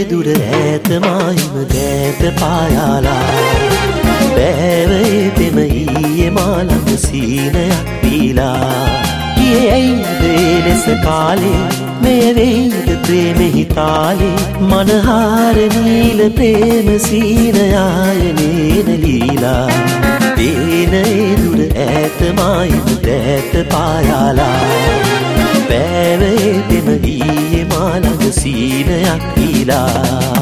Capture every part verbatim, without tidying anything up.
දුර ඈත මායිම දෑත පායාලා බෑවේ පෙම ඊයේ මා ළඟ සීනයක් පීලා ගියේ ඇයිද ලෙස කාලේ මෙය වේද ප්‍රේමෙහි තාලේ මනහාර නීල ප්‍රේම සීනයාය නේන ලීලා පේනේ දුර ඈත මායිම දෑත පායාලා බෑවේ පෙම ඊයේ මා ළඟ සීනයක් පීලා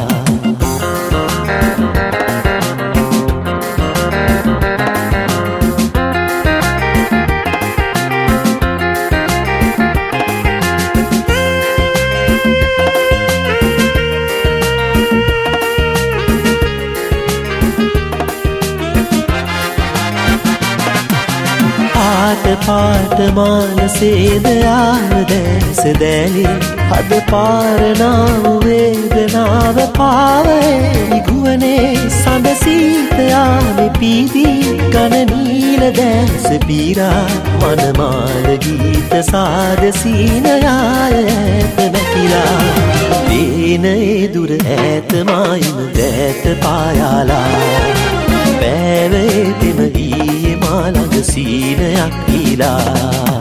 පාට පාට මානසේද ආව දැස දැලි හද පාරනාව වේදනාව පාවේ ගුවනේ සඳ සීත යාමේ පීදී කන නීල දැස පීරා මනමාල ගීත සාද සීනයාය ඇත නැතිලා දේනේ දුර ඈත මායිම දෑත පායාලා බෑවේ පෙම ඊයේ මා ළඟ සීනයක් පීලා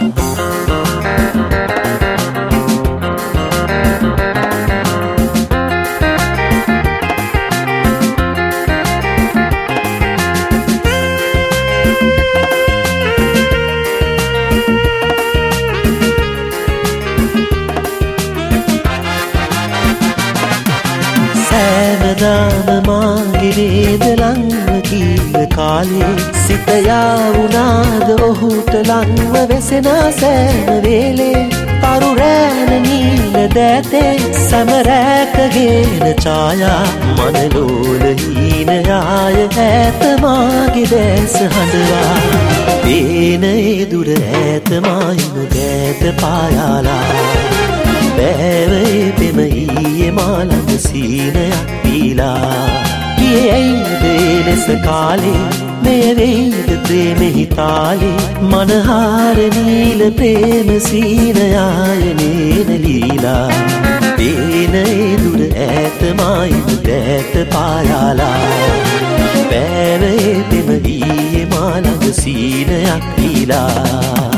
සෑමදාම මාගේ නේද ලංව කීව කාලේ සිත යාවුනාද ඔහුට ලංව වෙසෙනා සෑම වේලේ තරු රෑන නීල දෑතේ සැමරෑකගේන ඡායා මනලෝල හීනයාය ඈත මාගේ දැස හඬවා පේනේ දුර ඈත මායිම දෑත පායාලා බෑවේ පෙම ඊයේ මා ළඟ සීනයක් පීලා ගියේ ඇයිද ලෙස කාලේ මෙය වේද ප්‍රේමෙහි තාලේ මනහාර නීල ප්‍රේම සීනයාය නේන ලීලා පේනේ දුර ඈත මායිම දෑත පායාලා බෑවේ පෙම ඊයේ මා ළඟ සීනයක් පීලා